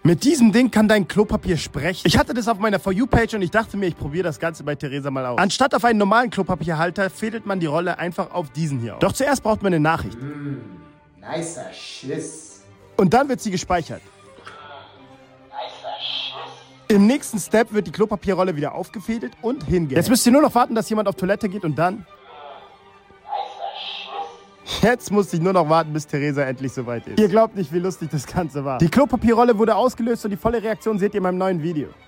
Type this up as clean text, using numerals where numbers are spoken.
Mit diesem Ding kann dein Klopapier sprechen. Ich hatte das auf meiner For You-Page und ich dachte mir, ich probiere das Ganze bei Theresa mal aus. Anstatt auf einen normalen Klopapierhalter fädelt man die Rolle einfach auf diesen hier auf. Doch zuerst braucht man eine Nachricht. Nicer Schiss. Und dann wird sie gespeichert. Im nächsten Step wird die Klopapierrolle wieder aufgefädelt und hingehängt. Jetzt müsst ihr nur noch warten, dass jemand auf Toilette geht und dann... Jetzt musste ich nur noch warten, bis Theresa endlich soweit ist. Ihr glaubt nicht, wie lustig das Ganze war. Die Klopapierrolle wurde ausgelöst und die volle Reaktion seht ihr in meinem neuen Video.